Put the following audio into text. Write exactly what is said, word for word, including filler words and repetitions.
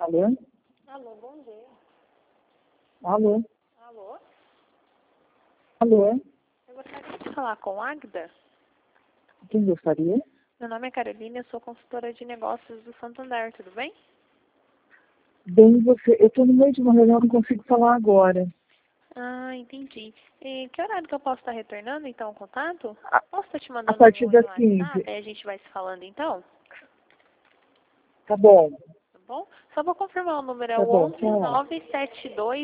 Alô? Alô, bom dia. Alô? Alô? Alô? Eu gostaria de falar com Agda. Quem gostaria? Meu nome é Carolina, eu sou consultora de negócios do Santander, tudo bem? Bem, você... Eu estou no meio de uma reunião, não consigo falar agora. Ah, entendi. E que horário que eu posso estar retornando, então, o contato? A, Posso estar te a mandando partir um das WhatsApp, quinze. aí a gente vai se falando, então? Tá bom. Tá bom? Só vou confirmar o número, é Tá o bom, onze tchau. nove sete dois